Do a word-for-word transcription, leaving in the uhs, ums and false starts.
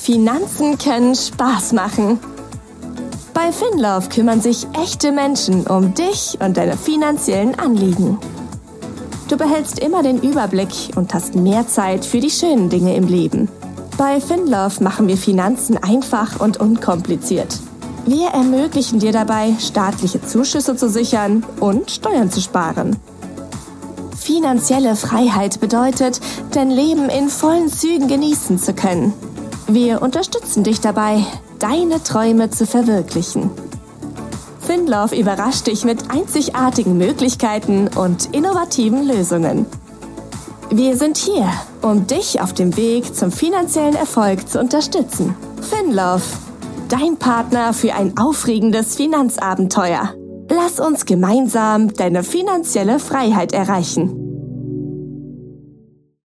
Finanzen können Spaß machen. Bei Finlove kümmern sich echte Menschen um dich und deine finanziellen Anliegen. Du behältst immer den Überblick und hast mehr Zeit für die schönen Dinge im Leben. Bei Finlove machen wir Finanzen einfach und unkompliziert. Wir ermöglichen dir dabei, staatliche Zuschüsse zu sichern und Steuern zu sparen. Finanzielle Freiheit bedeutet, dein Leben in vollen Zügen genießen zu können. Wir unterstützen dich dabei, deine Träume zu verwirklichen. Finlove überrascht dich mit einzigartigen Möglichkeiten und innovativen Lösungen. Wir sind hier, um dich auf dem Weg zum finanziellen Erfolg zu unterstützen. Finlove, dein Partner für ein aufregendes Finanzabenteuer. Lass uns gemeinsam deine finanzielle Freiheit erreichen.